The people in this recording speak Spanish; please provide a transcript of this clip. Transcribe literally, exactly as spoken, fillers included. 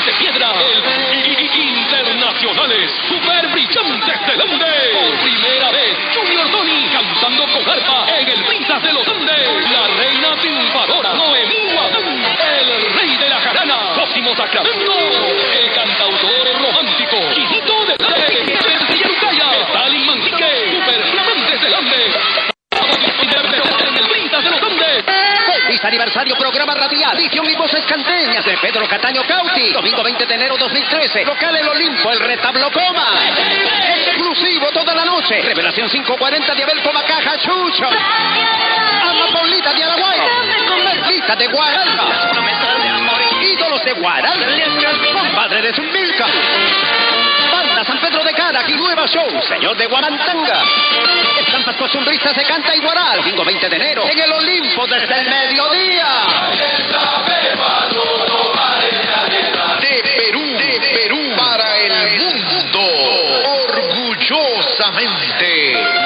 de piedra, el Internacionales Super Brillantes del Ande. Por primera vez, Junior Tony cantando con arpa en el Brisas de los Andes. La reina triunfadora, Noemí Guadán, el rey de la jarana, Cosimo Sacramento, el cantautor romántico, Quinito de Ley, el Yarucaya, Stalin Mantique, Super Flamantes del Ande. En el Brisas de los Andes. Feliz aniversario, programa radial, edición y voces canteñas de Pedro Cataño Cauti. Domingo veinte de enero dos mil trece, local El Olimpo, el Retablo Coma. Exclusivo toda la noche. Revelación quinientos cuarenta de Abel Coma Caja Chucho. Amapolita de Araguayo. Merlita de Guaralba. Ídolos de Guaralba. Compadre de Zumbilca. Banda San Pedro de Carac y Nueva Show, Señor de Guamantanga. Estampas costumbristas de Canta y Guaral, domingo veinte de enero, en el Olimpo desde el mediodía. De Perú, de Perú, para el mundo, orgullosamente.